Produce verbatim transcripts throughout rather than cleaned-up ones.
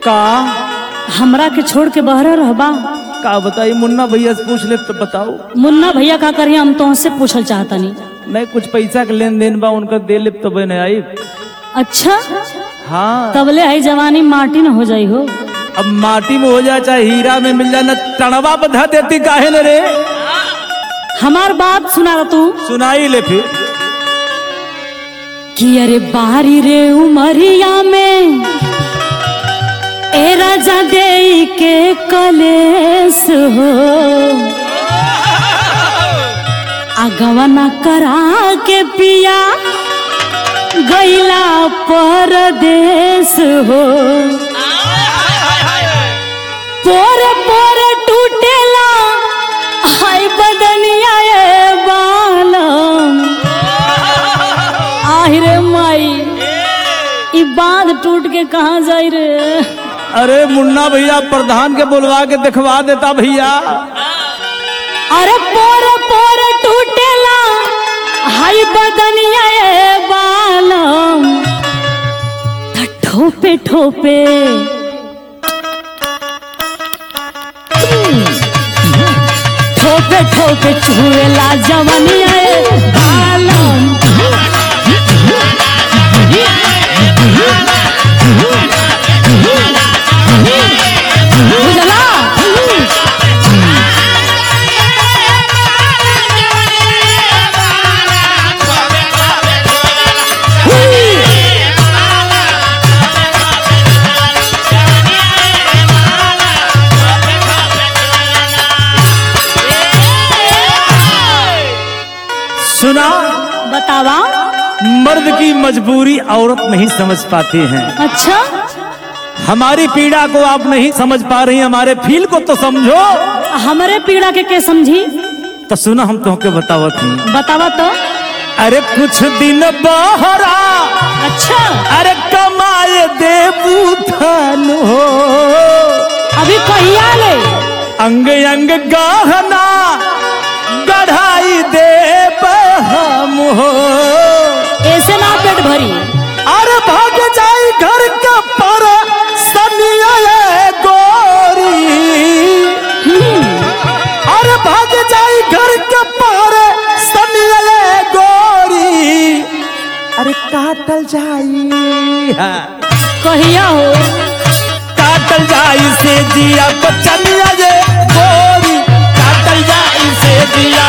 का हमरा के छोड़ के बहरा रहबा। का बताई मुन्ना भैया से पूछ ले तो बताओ। मुन्ना भैया का करिए हम तुमसे पूछल चाहतनी। नहीं कुछ पैसा के लेन देन बा उनका दे ले तो बने आई। अच्छा हाँ तबले है जवानी माटी न हो जाई हो। अब माटी में हो जाए चाहे हीरा में मिल जाए न टणवा बधा देती काहे न रे। हमार बात सुना तू सुनाई ले फिर कि अरे बारी रे उमरिया में ए राजा दे के कलेस हो आगवना करा के पिया गैला परदेस हो पोरे पोरे टूटेला हाय बदनिया ए बालम आहिरे माई ई बांध टूट के कहाँ जाई रे। अरे मुन्ना भैया प्रधान के बुलवा के दिखवा देता भैया। अरे पोरे पोरे टूटेला हाय बदनिया ए बालम ठोपे ठोपे ठोपे ठोपे छुएला जवनिया ए बालम बुझला सुना बतावा। मर्द की मजबूरी औरत नहीं समझ पाती हैं। अच्छा हमारी पीड़ा को आप नहीं समझ पा रही, हमारे फील को तो समझो। हमारे पीड़ा के के समझी तो सुना हम तुमके बतावत हूँ। बतावा तो। अरे कुछ दिन बहरा अच्छा अरे कमाए देबू धन हो अभी कहिया ले अंग अंग गहना गढ़ाई दे हम हो। ऐसे ना पेट भरी। अरे भाग जाई घर के पर सनिया गोरी। अरे भाग जाई घर के पर सनिया गोरी। अरे काटल जाई कहिया हो काटल जाई से जिया बचनिया ये गोरी। काटल जाई से जिया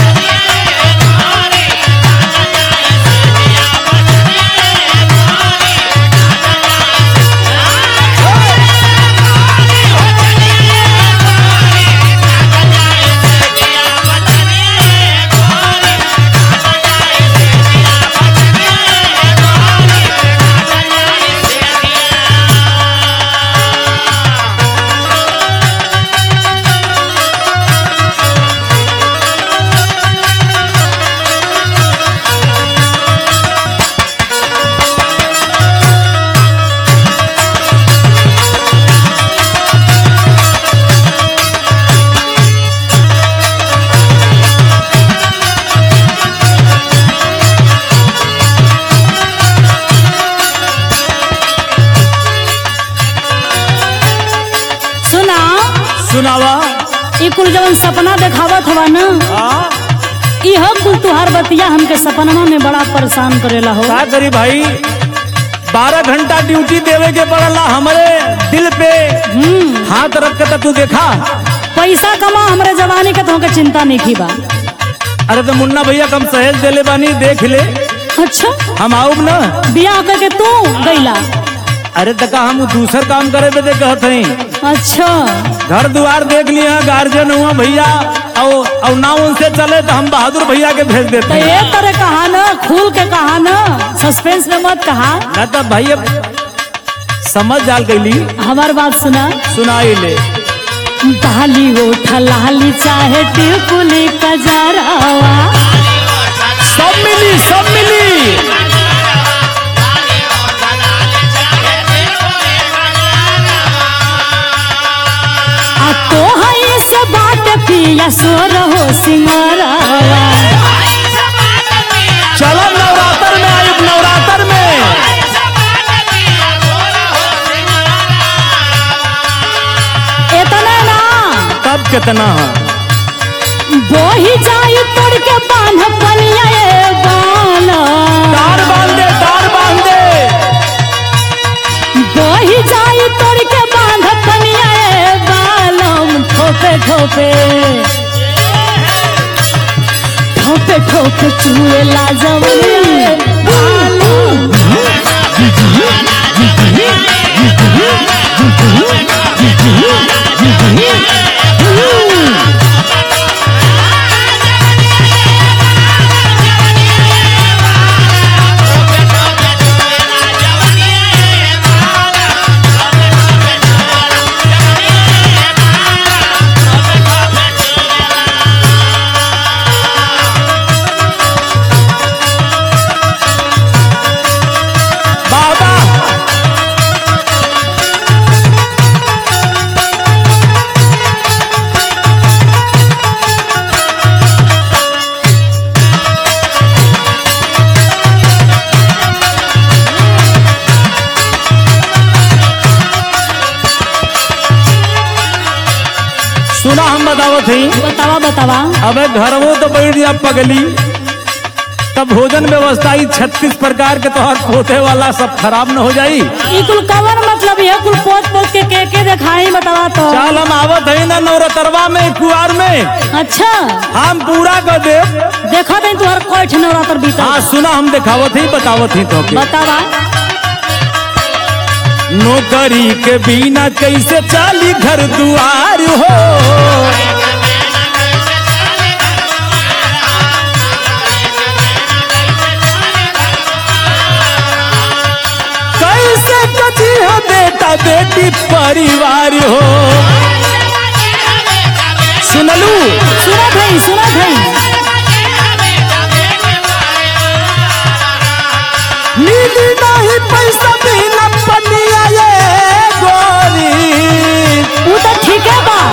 सुनावा। ई कुल जवन सपना देखावत हवा न इह कुल तुहार बतिया हमके सपनमा में बड़ा परेशान करेला हो। का करी भाई बारह घंटा ड्यूटी देवे के पड़ला हमारे दिल पे हाथ रख के। तू देखा पैसा कमा हमरे जवानी के तुमके चिंता नहीं की बा। अरे तो मुन्ना भैया कम सहेज देले बानी देख ले। अच्छा हम आऊब ना बियाह करके तू गईला। अरे तका हम दूसर काम करे पे दे कहत हई। अच्छा घर द्वार देख लिया गार्जियन हुआ भैया और और ना उनसे चले तो हम बहादुर भैया के भेज देते तो ये तरह कहा न खुल के कहा न सस्पेंस में मत कहा। ना तो भैया समझ जाल गईली। हमार बात सुना सुनाई ले। बाली ओठ लाली चाहे टिकुली कजरावा सब मिली सब मिली। तो है से बात पिया सो रहो सिंगारावा। चलो नवरात्र में आई नवरात्र में कतना है। बोही जाई तोड़ के बांध पनिया ए बाला तार बांध दे, तार बांध दे। बोही जाई तोड़ के बांध पनिया ए बालम ठोपे ठोपे ठोपे ठोपे चुएला जवनिया ए बालम सुना हम बतावत ही। बतावा बतावा। अबे घर वो तो बैठ जा पगली, तब भोजन व्यवस्था ही छत्तीस प्रकार के तोहर पोते वाला सब खराब न हो जाई। ई कुल कवर मतलब ये कुल पोत पोत के के के दिखाई बतावा तो। चल हम आवत है ना नवरतरवा में कुआर में। अच्छा हम पूरा कर दे। देखा नहीं तुहर कोठ नवरात्र बीता। हाँ सुना हम दिखावत ही बतावत ही तो के। बतावा। नौकरी के बिना कैसे चाली घर दुआर हो, कैसे कची हो बेटा बेटी परिवार हो। सुनलू सुना भाई सुना भाई। मिली नहीं पैसा बिना पनिया ये गोरी। वो तो ठीक है बा।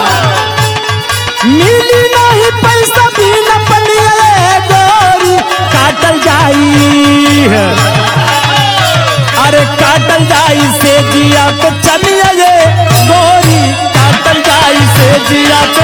मिली नहीं पैसा बिना पनिया ये गोरी। काटल जाई है, अरे काटल जाई से जिया पे चनिया ये गोरी। काटल जाई से जिया पे।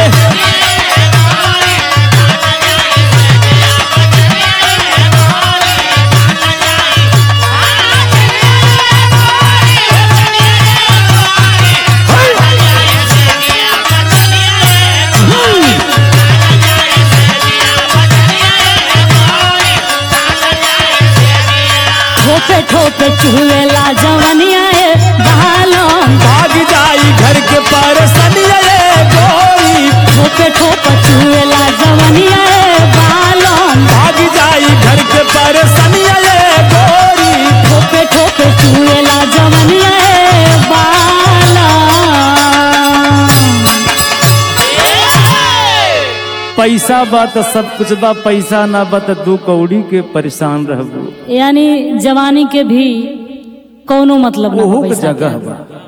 ठोपे ठोपे चुएला जवनिया ए बालम भाग जाई घर के परसनिया ये गोरी। ठोपे ठोपे चुएला जवनिया ए बालम भाग जाई घर के परसनिया ये गोरी। ठोपे ठोपे चुएला जवनिया ए बालम। पैसा बा तो सब कुछ बा, पैसा ना बा तो दू कौड़ी के परेशान रहबू। यानी जवानी के भी कोनो मतलब ना ओहू हो के पैसा जगह के। बा।